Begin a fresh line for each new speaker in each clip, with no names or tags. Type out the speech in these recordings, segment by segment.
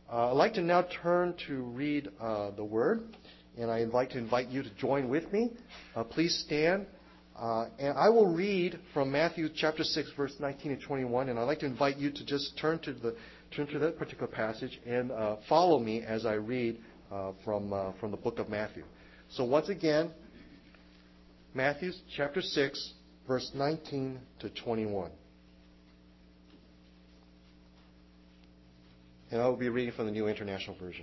I'd like to now turn to read the Word, and I'd like to invite you to join with me. Please stand. And I will read from Matthew chapter 6, verse 19 and 21, and I'd like to invite you to just turn to that particular passage and follow me as I read from the book of Matthew. So once again, Matthew chapter 6, verse 19 to 21. And I will be reading from the New International Version.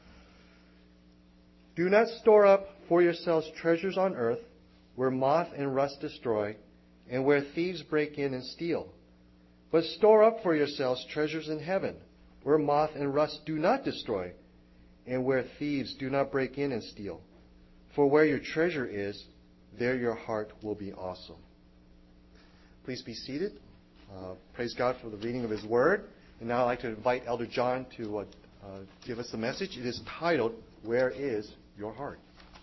Do not store up for yourselves treasures on earth, where moth and rust destroy, and where thieves break in and steal. But store up for yourselves treasures in heaven, where moth and rust do not destroy, and where thieves do not break in and steal. For where your treasure is, there your heart will be also. Please be seated. Praise God for the reading of His Word. And now I'd like to invite Elder John to give us the message. It is titled, Where is Your Heart?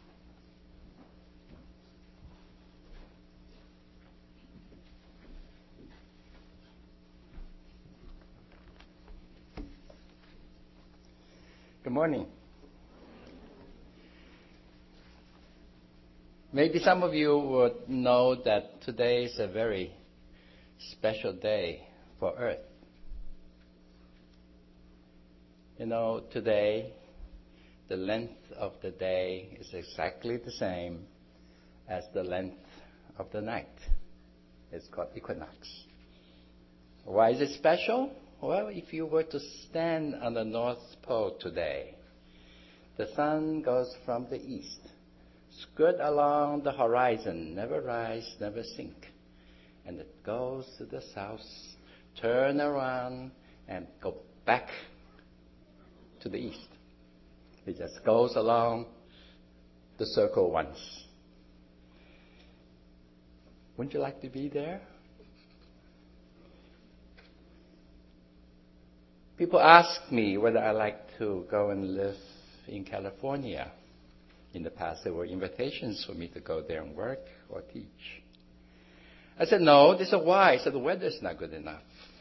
Good morning. Maybe some of you would know that today is a very special day for Earth. You know, today, the length of the day is exactly the same as the length of the night. It's called equinox. Why is it special? Well, if you were to stand on the North Pole today, the sun goes from the east, skirt along the horizon, never rise, never sink. And it goes to the south, turn around, and go back to the east. It just goes along the circle once. Wouldn't you like to be there? People ask me whether I like to go and live in California. In the past, there were invitations for me to go there and work or teach. I said, no. They said, why? I said, the weather's not good enough.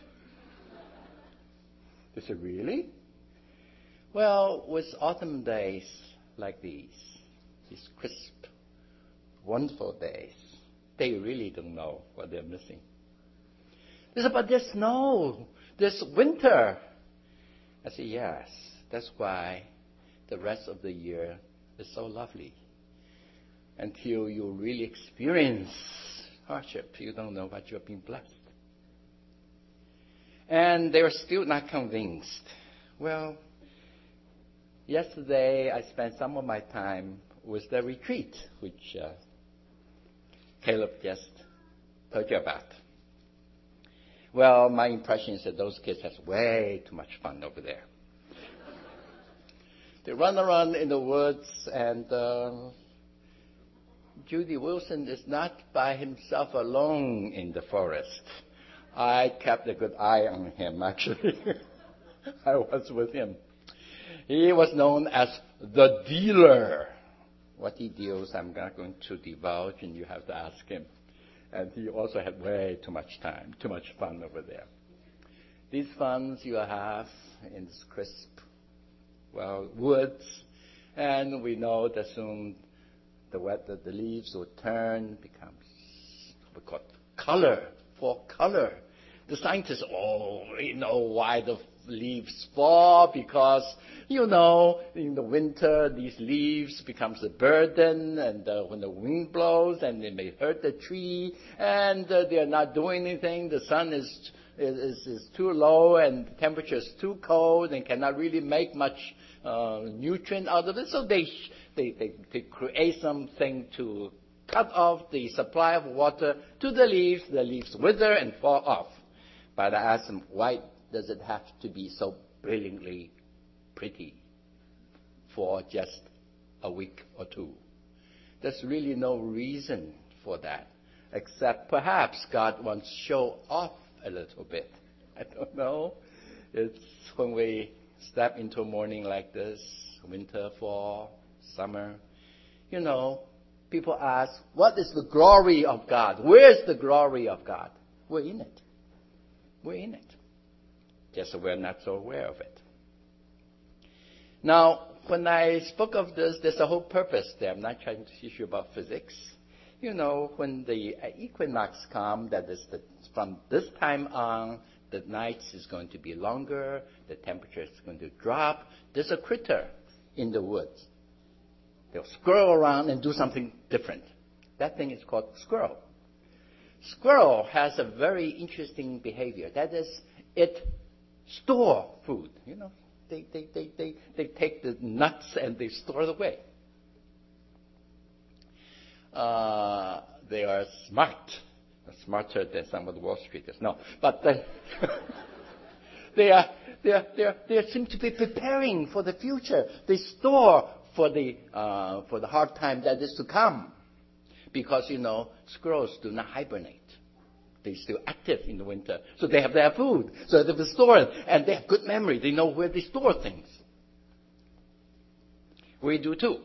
They said, really? Well, with autumn days like these crisp, wonderful days, they really don't know what they're missing. They said, but there's snow, there's winter. I said, yes, that's why the rest of the year is so lovely. Until you really experience hardship, you don't know what you're being blessed. And they were still not convinced. Well, yesterday I spent some of my time with the retreat, which Caleb just told you about. Well, my impression is that those kids have way too much fun over there. They run around in the woods, and Judy Wilson is not by himself alone in the forest. I kept a good eye on him, actually. I was with him. He was known as the dealer. What he deals, I'm not going to divulge, and you have to ask him. And he also had way too much time, too much fun over there. These funs you have in this crisp, woods, and we know that soon the leaves will turn, becomes what we call color, fall color. The scientists, we know why the leaves fall, because, in the winter, these leaves becomes a burden, and when the wind blows, and it may hurt the tree, and they're not doing anything. The sun is too low, and the temperature is too cold, and cannot really make much nutrient out of it. So they create something to cut off the supply of water to the leaves. The leaves wither and fall off. But I asked them, why does it have to be so brilliantly pretty for just a week or two? There's really no reason for that, except perhaps God wants to show off a little bit. I don't know. It's when we step into a morning like this, winter, fall, summer, people ask, what is the glory of God? Where's the glory of God? We're in it. We're in it. Just so we're not so aware of it. Now, when I spoke of this, there's a whole purpose there. I'm not trying to teach you about physics. You know, when the equinox comes, that is from this time on, the nights is going to be longer, the temperature is going to drop. There's a critter in the woods. They'll squirrel around and do something different. That thing is called squirrel. Squirrel has a very interesting behavior. That is, it store food. You know, they take the nuts and they store it away. They are smarter than some of the Wall Streeters. No, but they seem to be preparing for the future. They store for the hard time that is to come, because you know squirrels do not hibernate. They're still active in the winter, so they have their food, so they will store it, and they have good memory. They know where they store things. We do too,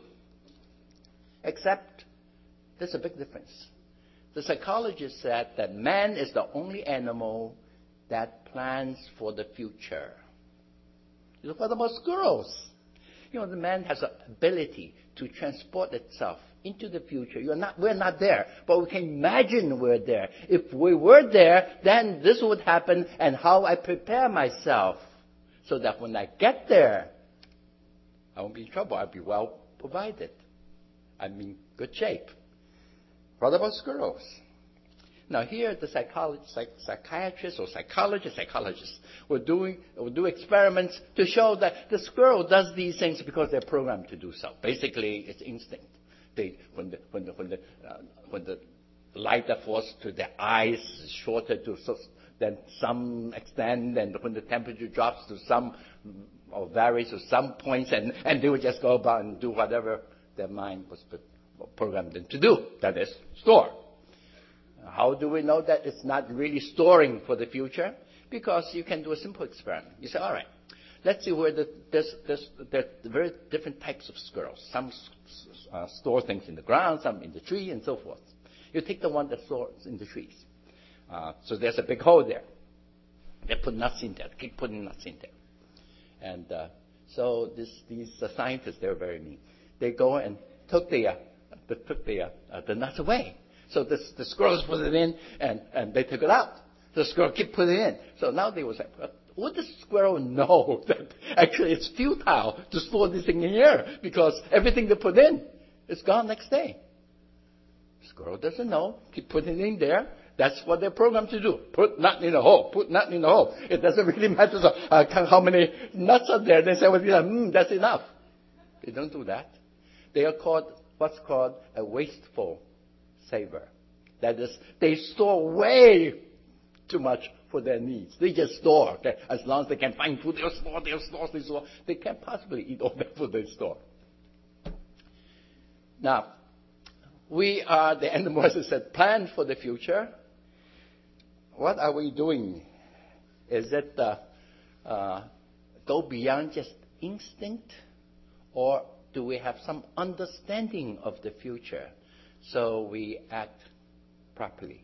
except there's a big difference. The psychologist said that man is the only animal that plans for the future. What about squirrels? You know, the man has the ability to transport itself into the future. We're not there, but we can imagine we're there. If we were there, then this would happen, and how I prepare myself so that when I get there, I won't be in trouble. I'll be well provided. I'm in good shape. What about squirrels? Now here, the psychiatrists or psychologists will do experiments to show that the squirrel does these things because they're programmed to do so. Basically, it's instinct. When the light that falls to their eyes is shorter than some extent, and when the temperature drops to some or varies to some points, and they would just go about and do whatever their mind was programmed them to do. That is, store. How do we know that it's not really storing for the future? Because you can do a simple experiment. You say, all right, let's see where there's very different types of squirrels. Some store things in the ground, some in the tree, and so forth. You take the one that stores in the trees. So there's a big hole there. They put nuts in there. They keep putting nuts in there. And so these scientists, they're very mean. They go and took the nuts away. So the squirrels put it in, and they took it out. The squirrel keep putting it in. So now they was like, would the squirrel know that actually it's futile to store this thing in here because everything they put in is gone next day? Squirrel doesn't know. Keep putting it in there. That's what they're programmed to do. Put nut in the hole. Put nut in the hole. It doesn't really matter how many nuts are there. They say, well, that's enough. They don't do that. They are what's called a wasteful saver. That is, they store way too much for their needs. They just store. Okay? As long as they can find food, they'll store. They can't possibly eat all that food they store. Now, we are the animals that said plan for the future. What are we doing? Is it go beyond just instinct, or do we have some understanding of the future so we act properly?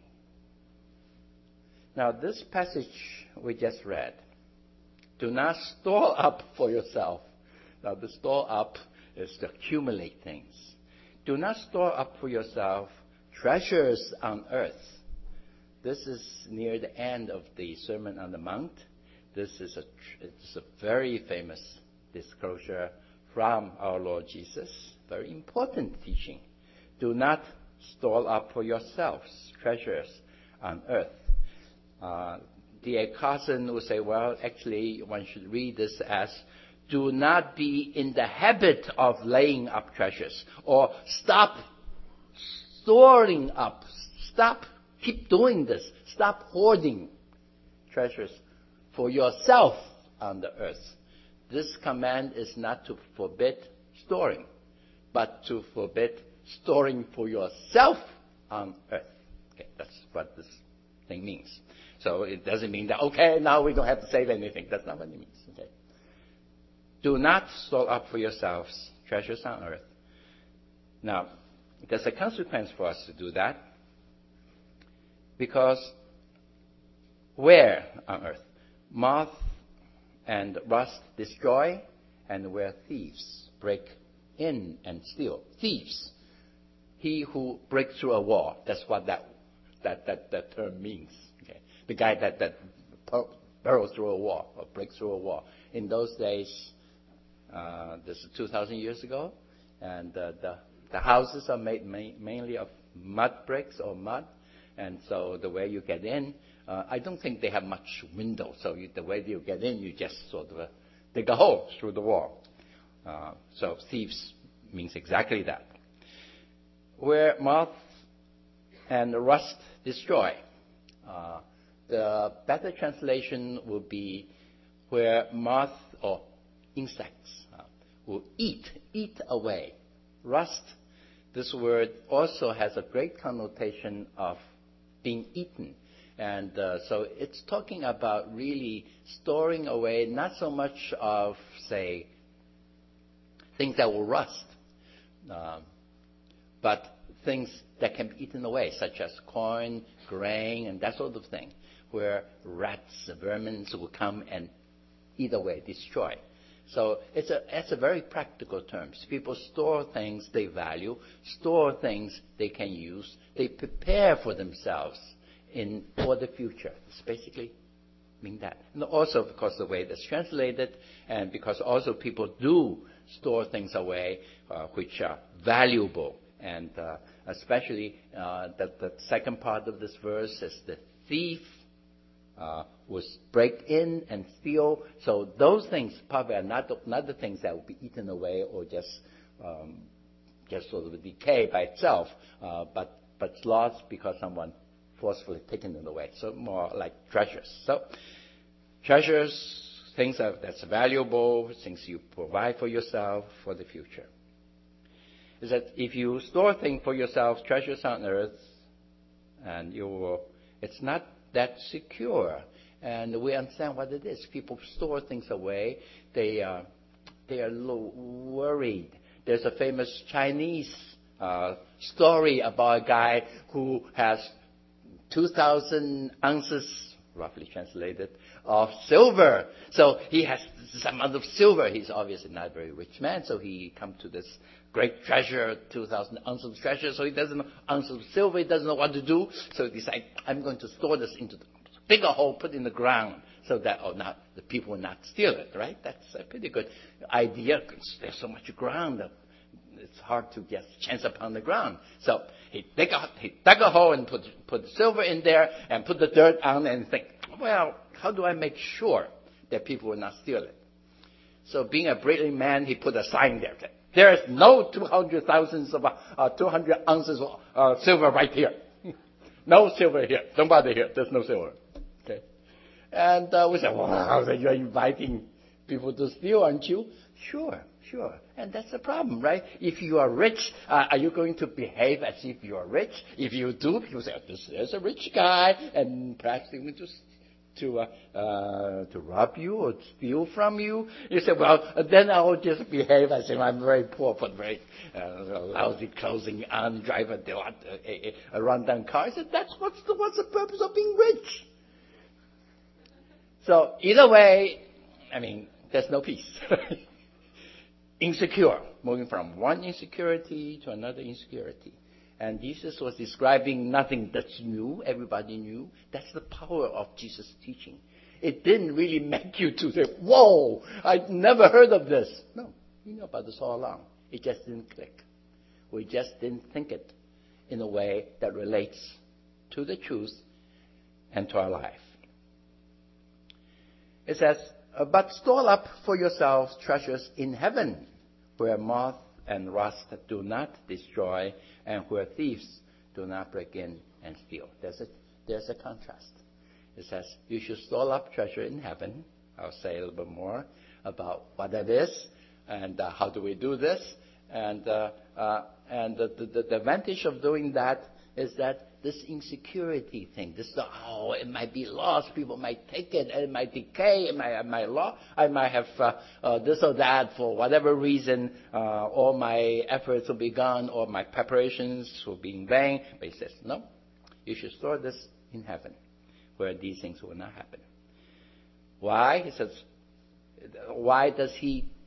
Now, this passage we just read, do not store up for yourself. Now, the store up is to accumulate things. Do not store up for yourself treasures on earth. This is near the end of the Sermon on the Mount. This is a very famous disclosure from our Lord Jesus. Very important teaching. Do not store up for yourselves treasures on earth. D.A. Carson would say, well, actually, one should read this as, do not be in the habit of laying up treasures, or stop storing up. Keep doing this. Stop hoarding treasures for yourself on the earth. This command is not to forbid storing, but to forbid storing for yourself on earth. Okay, that's what this thing means. So it doesn't mean that, okay, now we don't have to save anything. That's not what it means. Okay. Do not store up for yourselves treasures on earth. Now, there's a consequence for us to do that. Because where on earth? Moth and rust destroy, and where thieves break in and steal. Thieves. He who breaks through a wall. That's what that term means. Okay? The guy that burrows through a wall or breaks through a wall. In those days, this is 2,000 years ago, and the houses are made mainly of mud bricks or mud, and so the way you get in, I don't think they have much window, so the way you get in, you just sort of dig a hole through the wall. So thieves means exactly that. Where moth and rust destroy. The better translation would be where moth or insects will eat away. Rust, this word also has a great connotation of being eaten. And so it's talking about really storing away, not so much of, say, things that will rust, but things that can be eaten away, such as corn, grain, and that sort of thing, where rats, vermin will come and eat away, destroy. So it's a very practical term. People store things they value, store things they can use. They prepare for themselves for the future. It's basically mean that. And also, of course, the way that's translated, and because also people do store things away which are valuable. And especially the second part of this verse is the thief was break in and steal. So those things probably are not the things that will be eaten away or just sort of decay by itself, but it's lost because someone forcefully taken it away. So more like treasures. So treasures, things that's valuable, things you provide for yourself for the future. Is that if you store things for yourself, treasures on earth, and it's not that secure. And we understand what it is. People store things away. They are a little worried. There's a famous Chinese story about a guy who has 2,000 ounces, roughly translated, of silver. So he has some amount of silver. He's obviously not a very rich man, so he comes to this great treasure, 2,000 ounces of treasure. So he doesn't know ounces of silver. He doesn't know what to do. So he decides, I'm going to store this into the bigger hole, put in the ground, so that the people will not steal it. Right? That's a pretty good idea. There's so much ground that it's hard to get chance upon the ground. So he dug a hole and put the silver in there and put the dirt on and think, well, how do I make sure that people will not steal it? So being a brilliant man, he put a sign there. There is no 200 ounces of silver right here. No silver here. Don't bother here. There's no silver. Okay. And we said, wow, you're inviting people to steal, aren't you? Sure. And that's the problem, right? If you are rich, are you going to behave as if you are rich? If you do, people say, this is a rich guy, and perhaps they want to rob you or steal from you. You say, well, then I will just behave as if I'm very poor, put very lousy clothing on, drive a rundown car. I said, what's the purpose of being rich? So either way, there's no peace. Insecure, moving from one insecurity to another insecurity. And Jesus was describing nothing that's new, everybody knew. That's the power of Jesus' teaching. It didn't really make you to say, whoa, I'd never heard of this. No, you know about this all along. It just didn't click. We just didn't think it in a way that relates to the truth and to our life. It says, but store up for yourselves treasures in heaven, where moth and rust do not destroy, and where thieves do not break in and steal. There's a contrast. It says you should store up treasure in heaven. I'll say a little bit more about what that is and how do we do this. And the advantage of doing that is that this insecurity thing, it might be lost, people might take it, it might decay, I might have this or that for whatever reason, all my efforts will be gone, or my preparations will be in vain. But he says, no, you should store this in heaven, where these things will not happen. Why? He says, why does he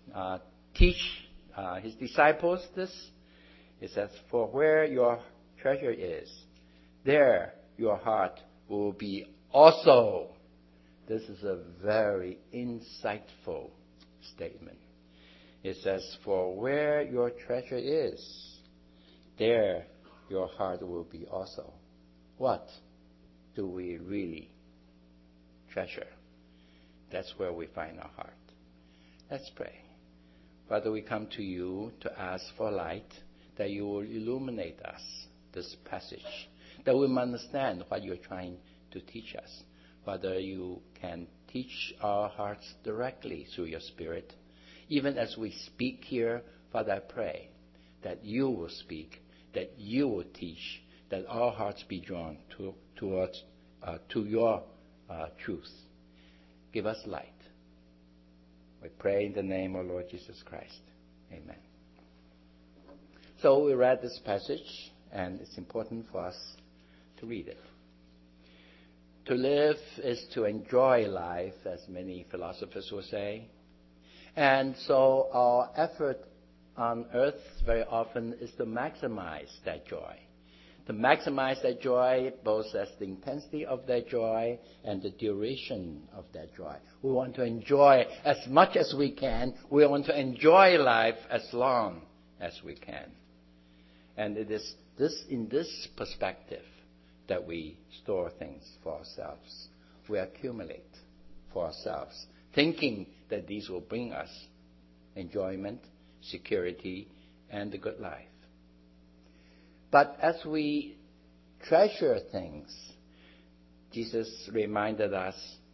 teach his disciples this. He says, "For where your treasure is, there your heart will be also." This is a very insightful statement. It says, "For where your treasure is, there your heart will be also." What do we really treasure? That's where we find our heart. Let's pray. Father, we come to you to ask for light, that you will illuminate us, this passage, that we may understand what you're trying to teach us. Father, you can teach our hearts directly through your Spirit. Even as we speak here, Father, I pray that you will speak, that you will teach, that our hearts be drawn to your truth. Give us light. We pray in the name of Lord Jesus Christ. Amen. So we read this passage, and it's important for us to read it. To live is to enjoy life, as many philosophers will say. And so our effort on earth very often is to maximize that joy. To maximize that joy, both as the intensity of that joy and the duration of that joy. We want to enjoy as much as we can. We want to enjoy life as long as we can. And it is in this perspective that we store things for ourselves. We accumulate for ourselves, thinking that these will bring us enjoyment, security, and the good life. But as we treasure things, Jesus reminded us,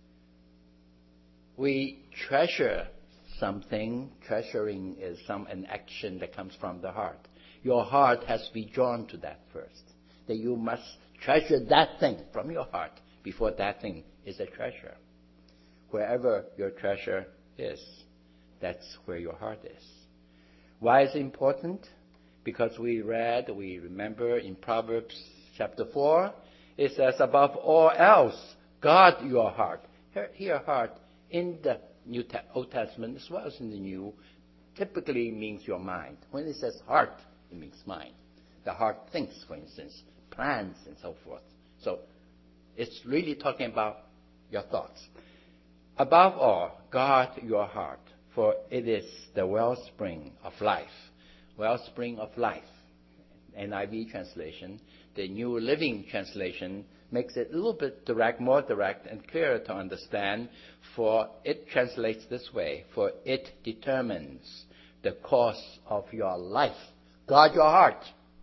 we treasure something. Treasuring is an action that comes from the heart. Your heart has to be drawn to that first. That you must treasure that thing from your heart before that thing is a treasure. Wherever your treasure is, that's where your heart is. Why is it important? Because we remember in Proverbs chapter 4, it says, above all else, guard your heart. Here, heart, in the Old Testament as well as in the New, typically means your mind. When it says heart, it means mind. The heart thinks, for instance, plans and so forth. So it's really talking about your thoughts. Above all, guard your heart, for it is the wellspring of life. Wellspring of life. NIV translation. The New Living Translation makes it a little bit more direct and clearer to understand, for it translates this way, for it determines the course of your life. Guard your heart.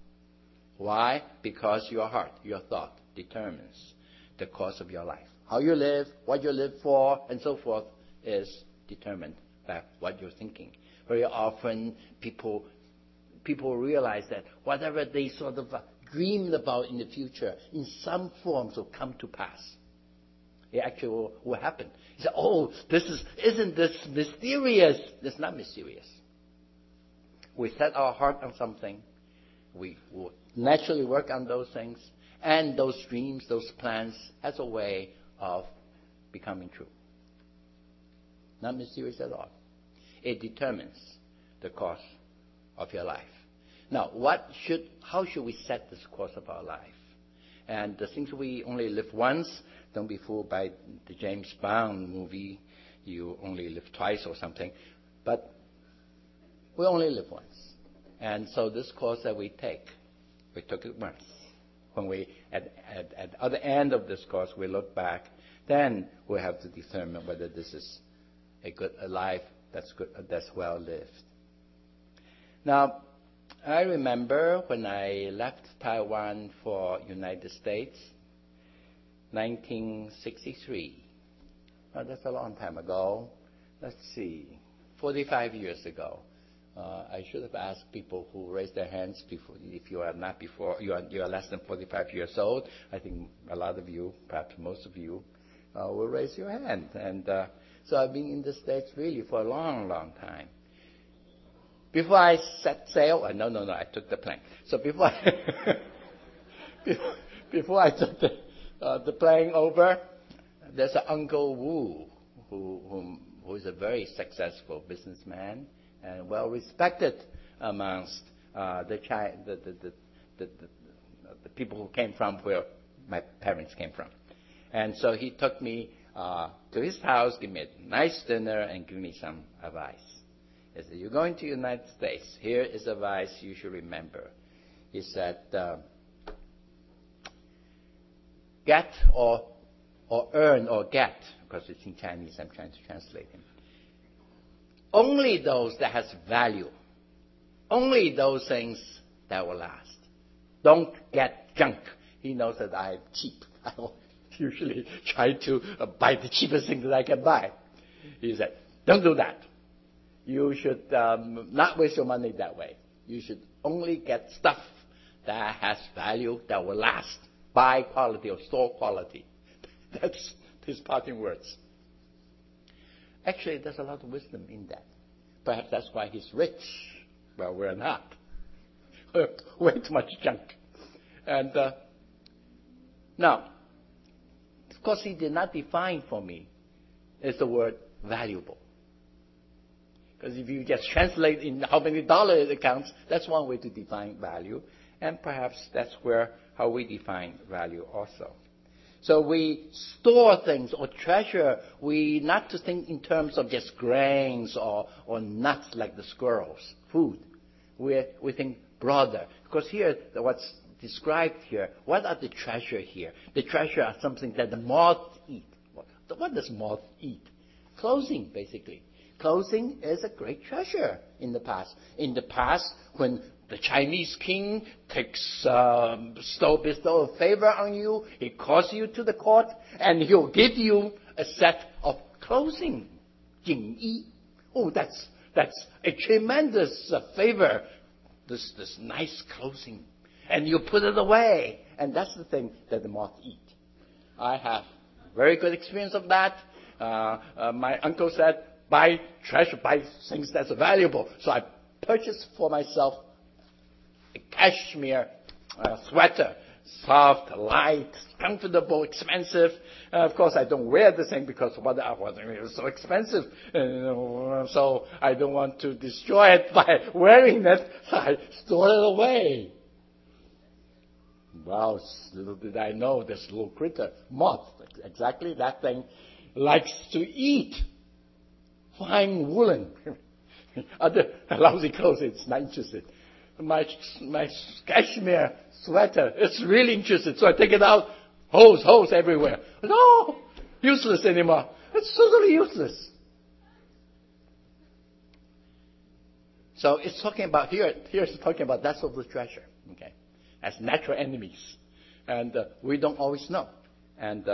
Why? Because your heart, your thought, determines the course of your life. How you live, what you live for, and so forth is determined by what you're thinking. Very often people realize that whatever they sort of dreamed about in the future, in some forms will come to pass. It actually will happen. You say, isn't this mysterious? It's not mysterious. We set our heart on something. We will naturally work on those things. And those dreams, those plans, has a way of becoming true. Not mysterious at all. It determines the course of your life. Now, how should we set this course of our life? And the things we only live once, don't be fooled by the James Bond movie, you only live twice or something. But we only live once. And so this course that we took it once. When we, at the other end of this course, we look back, then we have to determine whether this is a life that's good, that's well lived. Now, I remember when I left Taiwan for United States, 1963. Now, that's a long time ago. Let's see, 45 years ago. I should have asked people who raised their hands before, if you are not before, you are less than 45 years old. I think a lot of you, perhaps most of you, will raise your hand. And so I've been in the States really for a long, long time. Before I set sail, no, I took the plane. So before I took the plane over, there's an Uncle Wu who is a very successful businessman, and well respected amongst the people who came from where my parents came from. And so he took me to his house, gave me a nice dinner, and gave me some advice. He said, "You're going to the United States. Here is advice you should remember." He said, "Get or earn or get," because it's in Chinese, I'm trying to translate him. "Only those that has value. Only those things that will last. Don't get junk." He knows that I'm cheap. I usually try to buy the cheapest thing that I can buy. He said, "Don't do that. You should not waste your money that way. You should only get stuff that has value, that will last. Buy quality or store quality." That's his parting words. Actually, there's a lot of wisdom in that. Perhaps that's why he's rich. Well, we're not. Way too much junk. And now, of course, he did not define for me is the word valuable. Because if you just translate in how many dollars it counts, that's one way to define value. And perhaps that's how we define value also. So we store things or treasure. We not to think in terms of just grains or nuts like the squirrels, food. We think broader. Because here, what's described here, what are the treasure here? The treasure are something that the moth eat. What does moth eat? Clothing, basically. Clothing is a great treasure in the past. In the past, when the Chinese king bestow a favor on you, he calls you to the court, and he'll give you a set of clothing, 锦衣. Oh, that's a tremendous favor. This nice clothing, and you put it away, and that's the thing that the moth eat. I have very good experience of that. My uncle said, buy treasure, buy things that's valuable. So I purchased for myself a cashmere sweater, soft, light, comfortable, expensive. Of course, I don't wear the thing because it was so expensive. So I don't want to destroy it by wearing it. So I store it away. Wow, little did I know this little critter, moth, exactly that thing, likes to eat fine woolen. Other lousy clothes, it's not interested. My cashmere sweater, it's really interested. So I take it out, hose everywhere. No, useless anymore. It's totally useless. So it's talking about here it's talking about that sort of treasure, okay, as natural enemies. And we don't always know. And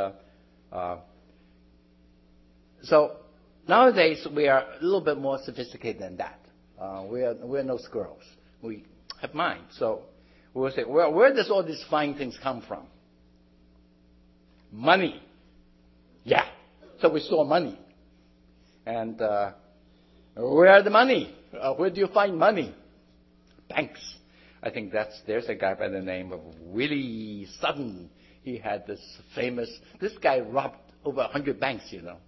so nowadays we are a little bit more sophisticated than that. We're no squirrels. We have mind. So we will say, well, where does all these fine things come from? Money. Yeah. So we store money. And where are the money? Where do you find money? Banks. I think there's a guy by the name of Willie Sutton. He had this guy robbed over 100 banks, you know.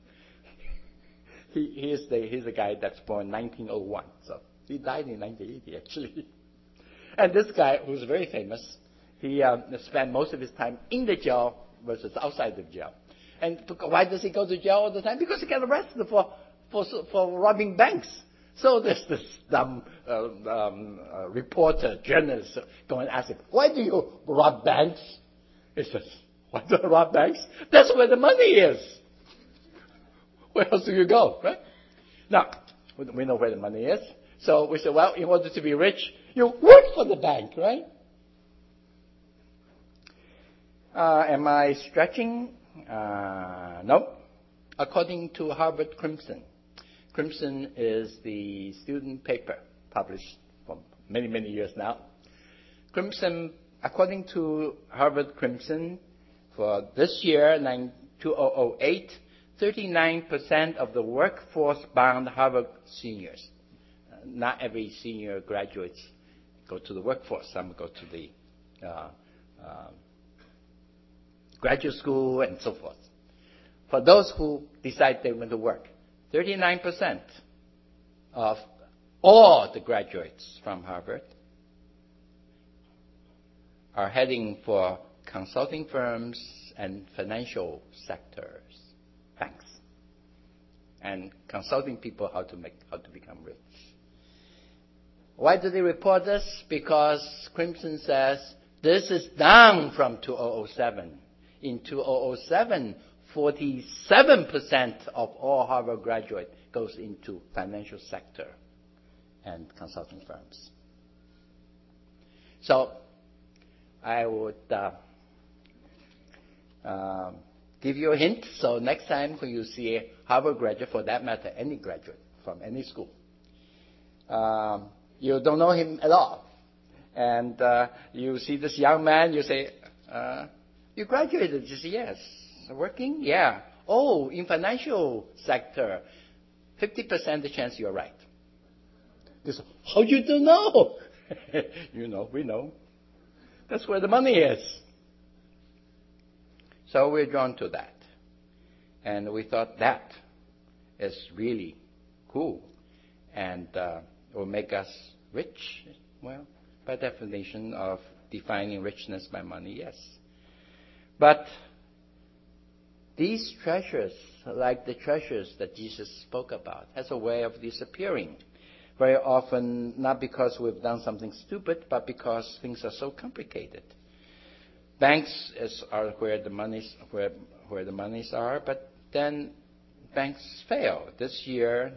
He's a guy that's born in 1901. So he died in 1980, actually. And this guy, who's very famous, he spent most of his time in the jail versus outside the jail. And why does he go to jail all the time? Because he got arrested for robbing banks. So there's this dumb reporter, journalist, go and ask him, why do you rob banks? He says, why do I rob banks? That's where the money is. Where else do you go, right? Now, we know where the money is. So we say, well, in order to be rich, you work for the bank, right? Am I stretching? No. According to Harvard Crimson. Crimson is the student paper published for many, many years now. Crimson, according to Harvard Crimson, for this year, 2008, 39% of the workforce bound Harvard seniors. Not every senior graduates go to the workforce. Some go to the graduate school and so forth. For those who decide they want to work, 39% of all the graduates from Harvard are heading for consulting firms and financial sectors, banks, and consulting people how to become rich. Why do they report this? Because Crimson says this is down from 2007. In 2007, 47% of all Harvard graduates goes into financial sector and consulting firms. So I would give you a hint. So next time when you see a Harvard graduate, for that matter, any graduate from any school, you don't know him at all. And you see this young man, you say, you graduated? You say, yes. Working? Yeah. Oh, in financial sector, 50% the chance you're right. They say, how you don't know? You know, we know. That's where the money is. So we're drawn to that. And we thought that is really cool. And will make us rich. Well, by definition of defining richness by money, yes. But these treasures, like the treasures that Jesus spoke about, has a way of disappearing. Very often, not because we've done something stupid, but because things are so complicated. Banks are where the monies are, but then banks fail. This year,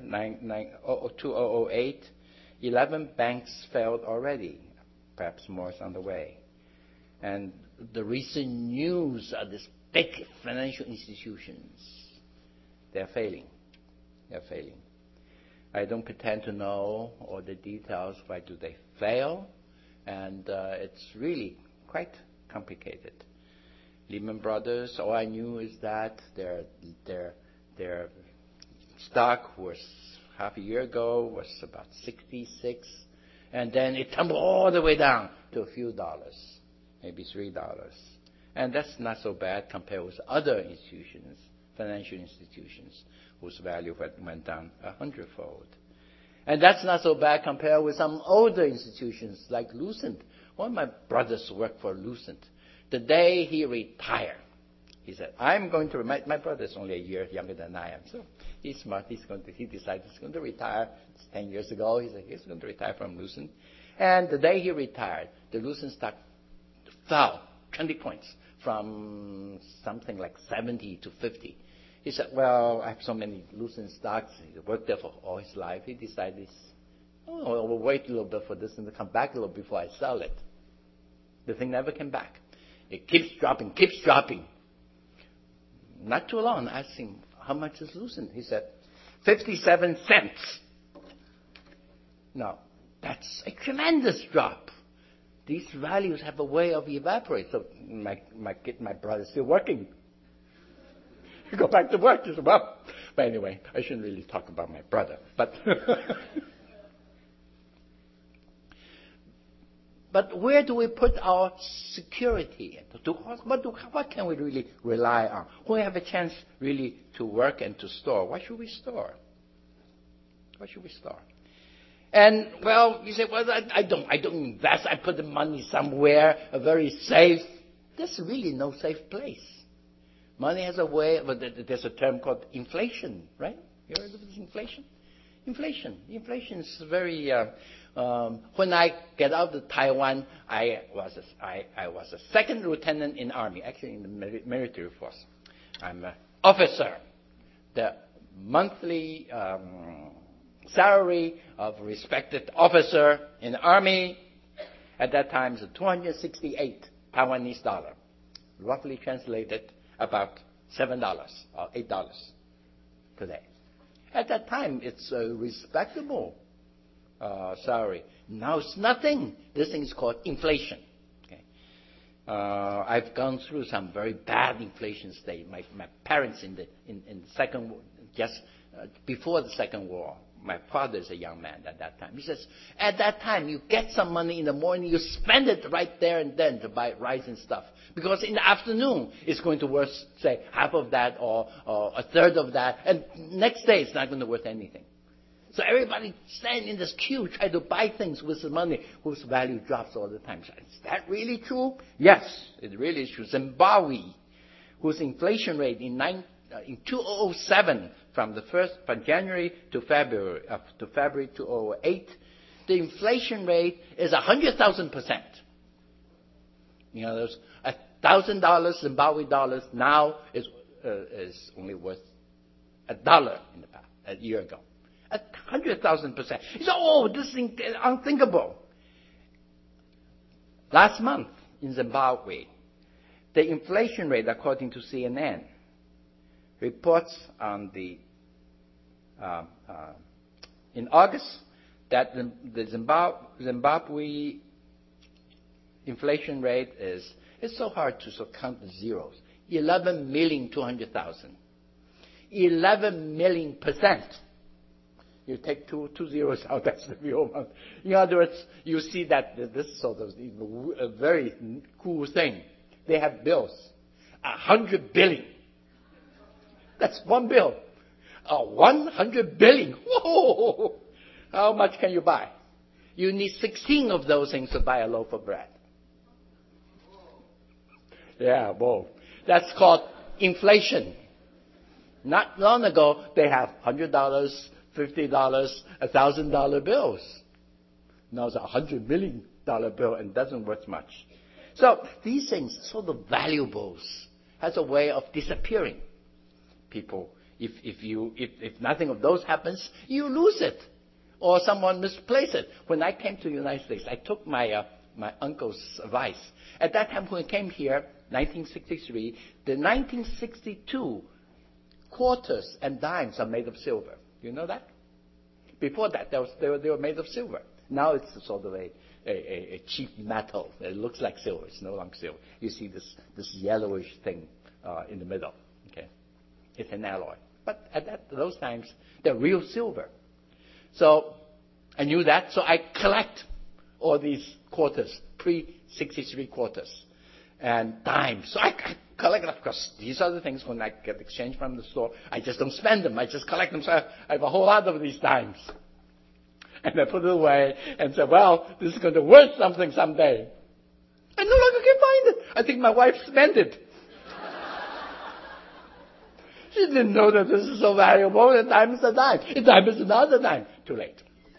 2008, 11 banks failed already. Perhaps more is on the way. And the recent news are these big financial institutions. They're failing. They're failing. I don't pretend to know all the details. Why do they fail? And it's really quite complicated. Lehman Brothers, all I knew is that their stock was half a year ago was about 66, and then it tumbled all the way down to a few dollars, maybe $3. And that's not so bad compared with other institutions, financial institutions, whose value went down 100-fold. And that's not so bad compared with some older institutions like Lucent. One of my brothers worked for Lucent. The day he retired, he said, I'm going to, my brother is only a year younger than I am, so he's smart. He decided he's going to retire. It's 10 years ago. He said he's going to retire from Lucent. And the day he retired, the Lucent stock fell 20 points from something like 70 to 50. He said, well, I have so many Lucent stocks. He worked there for all his life. He decided, I'll wait a little bit for this and come back a little before I sell it. The thing never came back. It keeps dropping. Not too long, I asked him, how much is Lucent? He said, 57 cents. Now, that's a tremendous drop. These values have a way of evaporating. So my brother's still working. He go back to work. He said, well, but anyway, I shouldn't really talk about my brother. But but where do we put our security? What can we really rely on? When we have a chance really to work and to store, what should we store? What should we store? And, well, you say, well, I don't invest. I put the money somewhere, a very safe. There's really no safe place. Money has a way, there's a term called inflation, right? You heard of this inflation? Inflation is very, when I get out of Taiwan, I was a second lieutenant in the Army, actually in the military force. I'm an officer. The monthly salary of a respected officer in the Army at that time is 268 Taiwanese dollar, roughly translated about $7 or $8 today. At that time, it's a respectable salary. Now it's nothing. This thing is called inflation. Okay. I've gone through some very bad inflation stage. My parents in the second, just before the Second War. My father is a young man at that time. He says, at that time, you get some money in the morning, you spend it right there and then to buy rice and stuff. Because in the afternoon, it's going to worth, say, half of that or a third of that. And next day, it's not going to worth anything. So everybody stand in this queue, try to buy things with the money whose value drops all the time. Is that really true? Yes, it really is true. Zimbabwe, whose inflation rate in 2007, from January to February 2008, the inflation rate is 100,000%. You know, there's $1,000 Zimbabwe dollars now is only worth $1 in the past, a year ago. 100,000%. You say, oh, this thing is unthinkable. Last month in Zimbabwe, the inflation rate, according to CNN, reports on in August that the Zimbabwe inflation rate it's so hard to count the zeros. 11,200,000. 11 million %. You take two zeros out, that's the real amount. In other words, you see that this is sort of a very cool thing. They have bills. 100 billion. That's one bill. 100 billion. Whoa! How much can you buy? You need 16 of those things to buy a loaf of bread. Yeah, whoa. That's called inflation. Not long ago, they have $100, $50, $1,000 bills. Now it's $100 million bill and doesn't worth much. So these things, sort of valuables, has a way of disappearing. People, if nothing of those happens, you lose it, or someone misplaces it. When I came to the United States, I took my uncle's advice. At that time, when I came here, 1963, the 1962 quarters and dimes are made of silver. You know that? Before that, they were made of silver. Now it's sort of a cheap metal. It looks like silver. It's no longer silver. You see this yellowish thing in the middle. Okay, it's an alloy. But at those times, they're real silver. So I knew that. So I collect all these quarters, pre-63 quarters, and dimes. So I collect them because these are the things when I get exchange from the store, I just don't spend them. I just collect them. So I have a whole lot of these dimes. And I put it away and say, well, this is going to be worth something someday. I no longer can find it. I think my wife spent it. She didn't know that this is so valuable. A dime is a dime. A dime is another dime. Too late.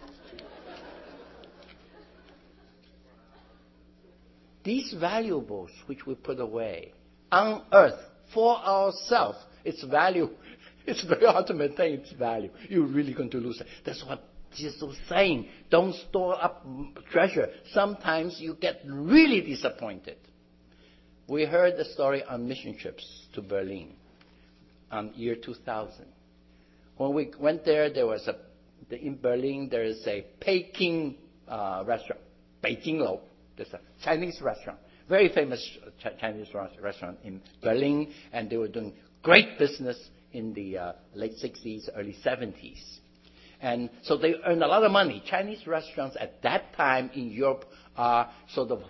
These valuables which we put away on earth for ourselves, its value, it's very hard to maintain its value. You're really going to lose it. That's what Jesus was saying. Don't store up treasure. Sometimes you get really disappointed. We heard the story on mission trips to Berlin on year 2000. When we went there, in Berlin, there is a Peking restaurant, Beijing Lou. There's a Chinese restaurant, very famous Chinese restaurant in Berlin, and they were doing great business in the late 60s, early 70s. And so they earned a lot of money. Chinese restaurants at that time in Europe are sort of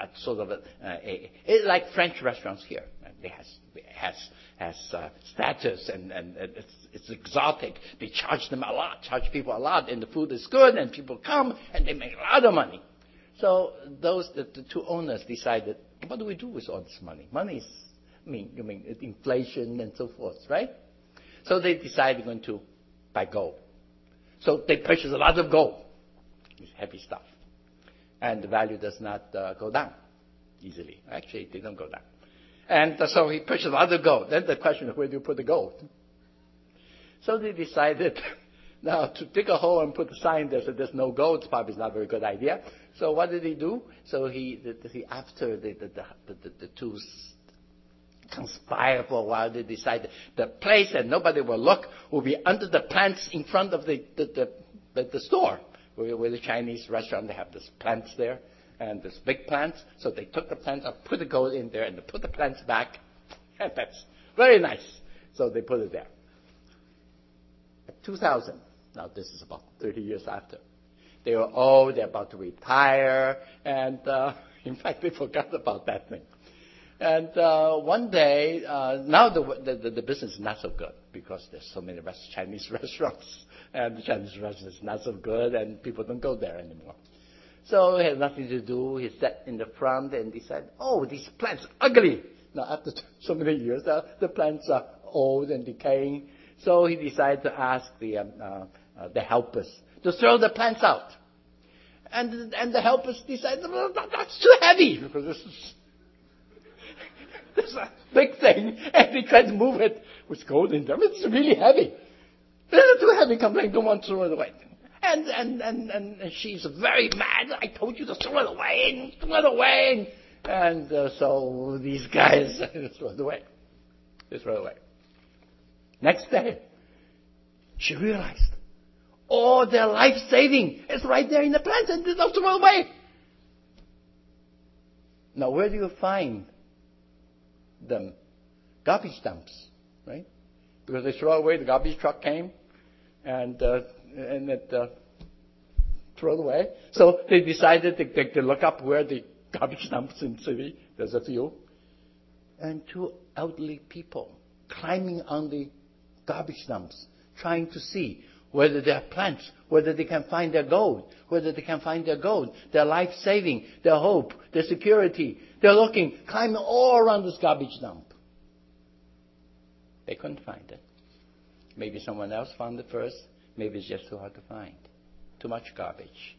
it's like French restaurants here. It has status and it's exotic. They charge people a lot, and the food is good, and people come and they make a lot of money. So the two owners decided, what do we do with all this money? Money is, you mean inflation and so forth, right? So they decided they're going to buy gold. So they purchased a lot of gold, it's heavy stuff, and the value does not go down easily. Actually, it didn't go down. And so he purchased a lot of gold. Then the question is, where do you put the gold? So they decided now to dig a hole and put a sign there so there's no gold. It's probably not a very good idea. So what did he do? So after the two conspired for a while, they decided the place that nobody will look will be under the plants in front of the store. Where the Chinese restaurant, they have these plants there, and these big plants. So they took the plants and put the gold in there, and they put the plants back. And that's very nice. So they put it there. At 2000, now this is about 30 years after, they were old, they're about to retire, and in fact, they forgot about that thing. And one day, now the business is not so good because there's so many Chinese restaurants. And the Chinese restaurant is not so good, and people don't go there anymore. So he had nothing to do. He sat in the front and decided, oh, these plants are ugly. Now, after so many years, the plants are old and decaying. So he decided to ask the helpers to throw the plants out. And the helpers decided, well, that's too heavy, because this is a big thing, and they tried to move it with gold in them. It's really heavy. It's too heavy, complaint, don't want to throw it away. And she's very mad. I told you to throw it away, throw it away. And so these guys throw it away. They throw it away. Next day, she realized all their life-saving is right there in the plants, and they don't throw it away. Now, where do you find them? Garbage dumps, right? Because they throw away, the garbage truck came, and it throw it away. So they decided to look up where the garbage dumps in the city. There's a few. And two elderly people climbing on the garbage dumps, trying to see whether there are plants, whether they can find their gold, their life-saving, their hope, their security. They're looking, climbing all around this garbage dump. They couldn't find it. Maybe someone else found it first. Maybe it's just too hard to find. Too much garbage.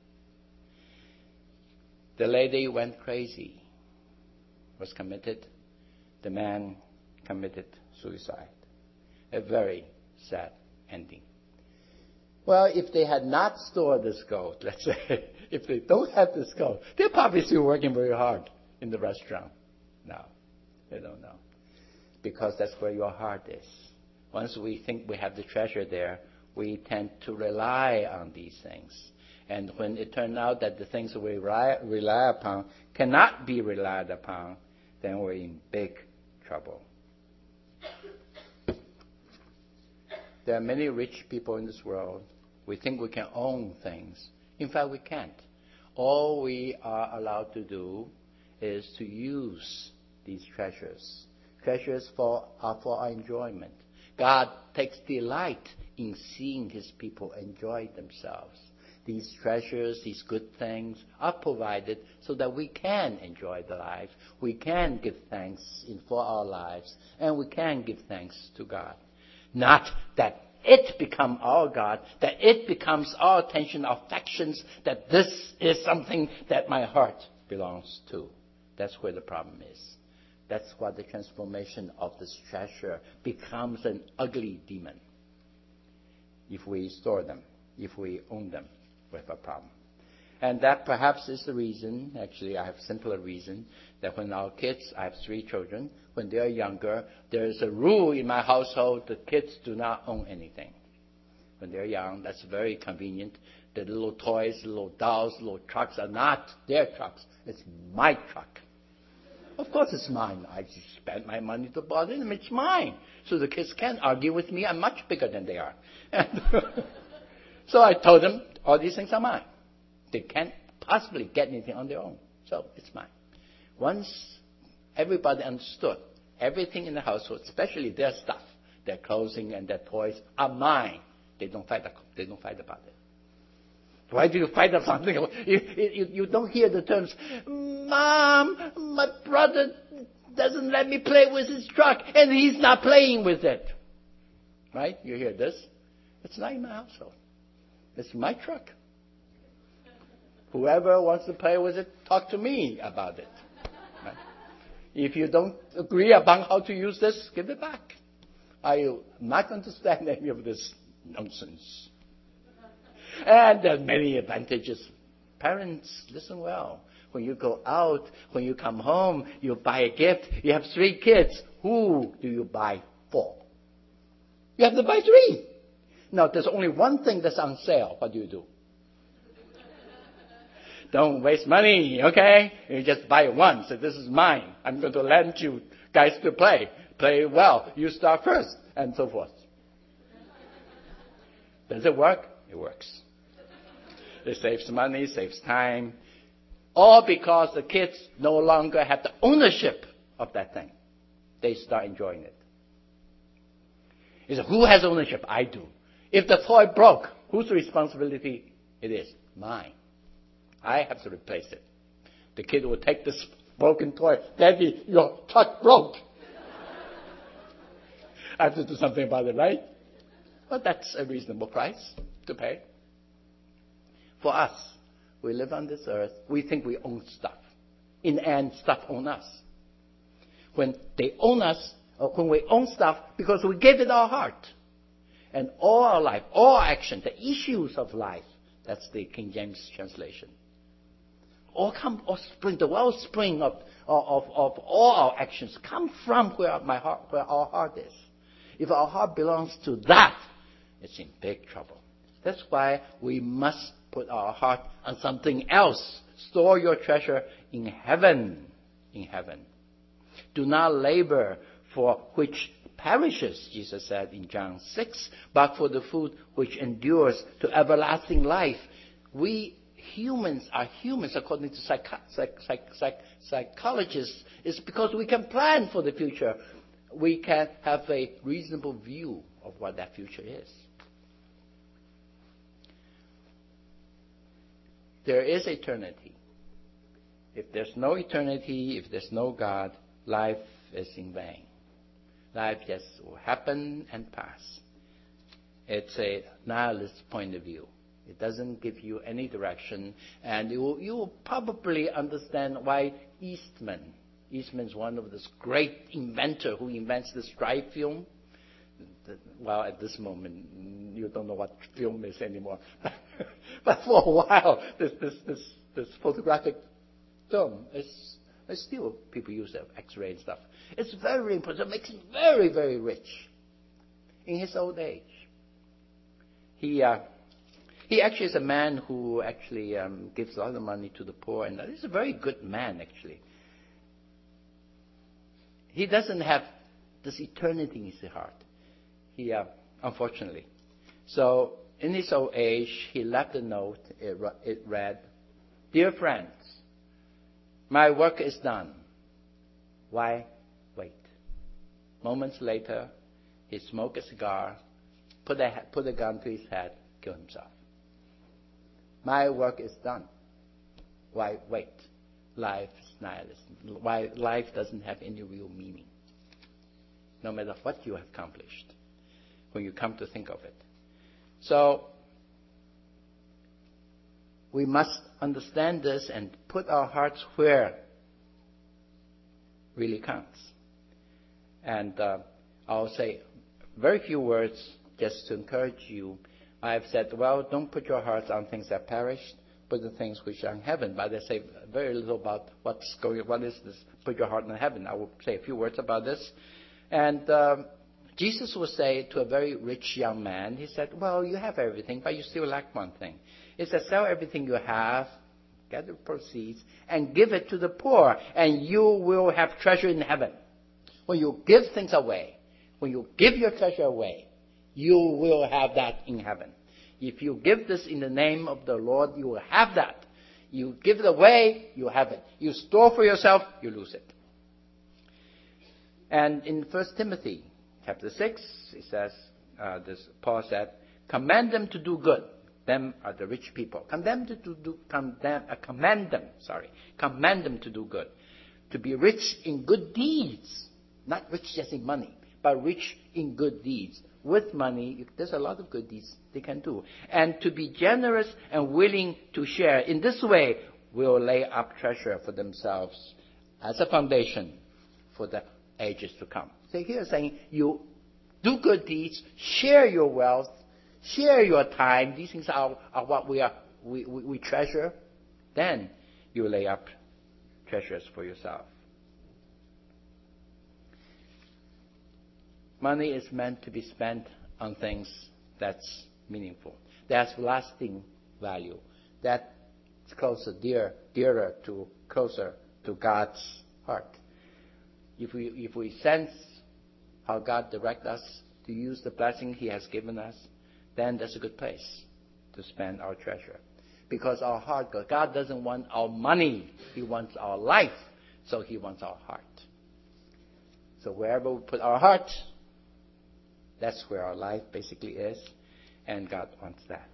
The lady went crazy, was committed. The man committed suicide. A very sad ending. Well, if they had not stored this gold, let's say, if they don't have this gold, they're probably still working very hard in the restaurant. No, they don't know. Because that's where your heart is. Once we think we have the treasure there, we tend to rely on these things. And when it turns out that the things we rely upon cannot be relied upon, then we're in big trouble. There are many rich people in this world. We think we can own things. In fact, we can't. All we are allowed to do is to use these treasures. Treasures are for our enjoyment. God takes delight in seeing His people enjoy themselves. These treasures, these good things are provided so that we can enjoy the life. We can give thanks for our lives, and we can give thanks to God. Not that it become our God, that it becomes our attention, our affections, that this is something that my heart belongs to. That's where the problem is. That's why the transformation of this treasure becomes an ugly demon. If we store them, if we own them, we have a problem. And that perhaps is the reason, actually I have a simpler reason, that when our kids, I have 3 children, when they're younger, there is a rule in my household, the kids do not own anything. When they're young, that's very convenient. The little toys, little dolls, little trucks are not their trucks. It's my truck. Of course it's mine. I just spent my money to buy them. It's mine. So the kids can't argue with me. I'm much bigger than they are. So I told them, all these things are mine. They can't possibly get anything on their own. So it's mine. Once everybody understood, everything in the household, especially their stuff, their clothing and their toys, are mine. They don't fight about it. Why do you fight about something? You don't hear the terms, Mom, my brother doesn't let me play with his truck, and he's not playing with it. Right? You hear this? It's not in my household. It's my truck. Whoever wants to play with it, talk to me about it. Right? If you don't agree about how to use this, give it back. I'm not going to stand any of this nonsense. And there are many advantages. Parents, listen well. When you go out, when you come home, you buy a gift. You have 3 kids. Who do you buy for? You have to buy 3. Now, there's only one thing that's on sale. What do? Don't waste money, okay? You just buy one. Say, this is mine. I'm going to lend you guys to play. Play well. You start first, and so forth. Does it work? It works. It saves money, saves time. All because the kids no longer have the ownership of that thing. They start enjoying it. You say, who has ownership? I do. If the toy broke, whose responsibility it is? Mine. I have to replace it. The kid will take this broken toy. Daddy, your truck broke. I have to do something about it, right? But that's a reasonable price to pay. For us, we live on this earth. We think we own stuff. In the end, stuff owns us. When they own us, or when we own stuff, because we gave it our heart. And all our life, all our action, the issues of life, that's the King James translation. The wellspring of all our actions come from where our heart is. If our heart belongs to that, it's in big trouble. That's why we must put our heart on something else. Store your treasure in heaven. In heaven. Do not labor for which perishes, Jesus said in John 6, but for the food which endures to everlasting life. We humans are humans according to psychologists. It's because we can plan for the future. We can have a reasonable view of what that future is. There is eternity. If there's no eternity, if there's no God, life is in vain. Life just will happen and pass. It's a nihilist point of view. It doesn't give you any direction. And you will probably understand why Eastman's one of those great inventor who invents the stripe film. Well, at this moment, you don't know what film is anymore. But for a while, this photographic film is still people use it, X-ray and stuff. It's very important. It makes him very, very rich. In his old age, he actually is a man who actually gives a lot of money to the poor, and he's a very good man actually. He doesn't have this eternity in his heart. He, unfortunately. So in his old age, he left a note. It read, "Dear friends, my work is done. Why wait?" Moments later, he smoked a cigar, put a gun to his head, killed himself. My work is done. Why wait? Life is nihilism. Why life doesn't have any real meaning. No matter what you have accomplished, when you come to think of it. So, we must understand this and put our hearts where really counts. And I'll say very few words just to encourage you. I have said, well, don't put your hearts on things that perish, but the things which are in heaven. But I say very little about what is this, put your heart in heaven. I will say a few words about this. And Jesus would say to a very rich young man, he said, well, you have everything, but you still lack one thing. He said, sell everything you have, get the proceeds, and give it to the poor, and you will have treasure in heaven. When you give things away, when you give your treasure away, you will have that in heaven. If you give this in the name of the Lord, you will have that. You give it away, you have it. You store for yourself, you lose it. And in 1 Timothy chapter 6, it says, Paul said, command them to do good. Them are the rich people. Command them to do good. To be rich in good deeds. Not rich just in money, but rich in good deeds. With money, there's a lot of good deeds they can do. And to be generous and willing to share. In this way, will lay up treasure for themselves as a foundation for the ages to come. So here saying, you do good deeds, share your wealth, share your time. These things are what we treasure. Then you lay up treasures for yourself. Money is meant to be spent on things that's meaningful. That's lasting value. That's closer to God's heart. If we sense how God directs us to use the blessing He has given us, then that's a good place to spend our treasure. Because our heart, God doesn't want our money. He wants our life. So He wants our heart. So wherever we put our heart, that's where our life basically is. And God wants that.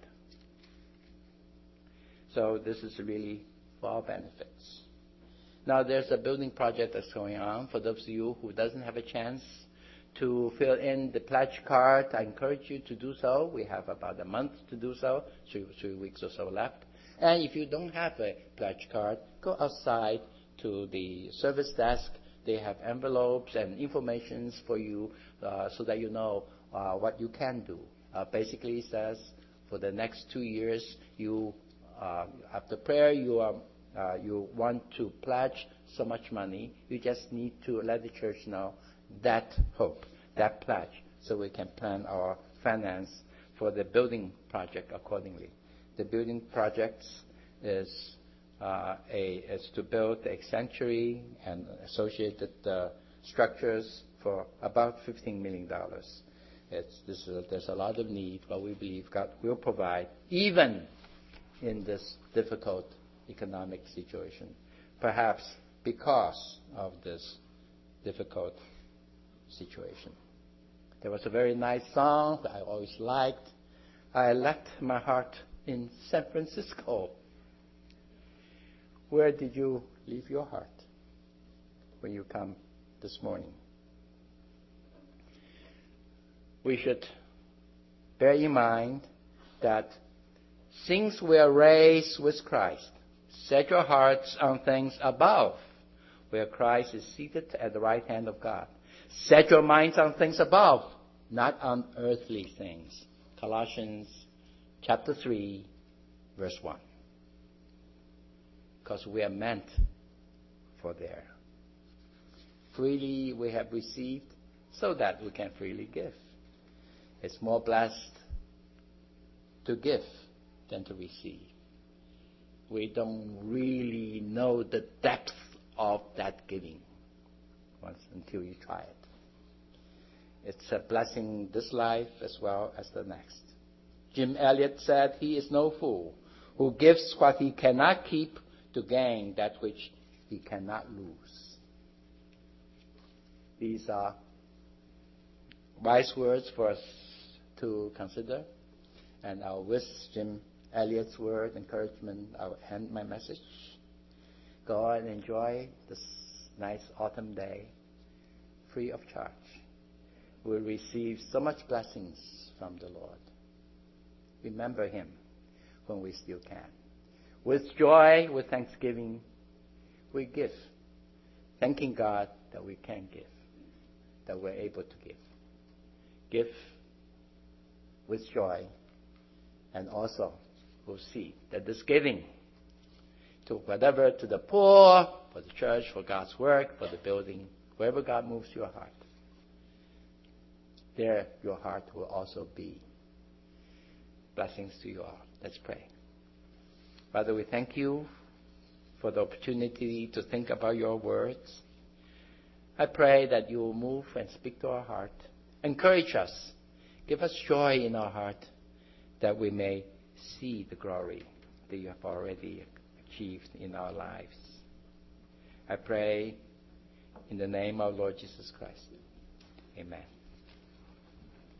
So this is really for our benefits. Now there's a building project that's going on. For those of you who doesn't have a chance to fill in the pledge card, I encourage you to do so. We have about a month to do so, three weeks or so left. And if you don't have a pledge card, go outside to the service desk. They have envelopes and informations for you so that you know what you can do. Basically it says for the next 2 years, you after prayer, you want to pledge so much money. You just need to let the church know that hope, that pledge, so we can plan our finance for the building project accordingly. The building project is to build a sanctuary and associated structures for about $15 million. There's a lot of need, but we believe God will provide, even in this difficult economic situation, perhaps because of this difficult situation. There was a very nice song that I always liked. I left my heart in San Francisco. Where did you leave your heart when you come this morning? We should bear in mind that since we are raised with Christ, set your hearts on things above, where Christ is seated at the right hand of God. Set your minds on things above, not on earthly things. Colossians chapter 3, verse 1. Because we are meant for there. Freely we have received, so that we can freely give. It's more blessed to give than to receive. We don't really know the depth of that giving until you try it. It's a blessing this life as well as the next. Jim Elliot said, "He is no fool who gives what he cannot keep to gain that which he cannot lose." These are wise words for us to consider. And I'll wish Jim Elliot's word, encouragement, I'll end my message. Go and enjoy this nice autumn day, free of charge. We'll receive so much blessings from the Lord. Remember Him when we still can. With joy, with thanksgiving, we give, thanking God that we can give, that we're able to give. Give with joy, and also we'll see that this giving to whatever, to the poor, for the church, for God's work, for the building, wherever God moves your heart, there your heart will also be. Blessings to you all. Let's pray. Father, we thank you for the opportunity to think about your words. I pray that you will move and speak to our heart. Encourage us. Give us joy in our heart that we may see the glory that you have already achieved in our lives. I pray in the name of Lord Jesus Christ. Amen.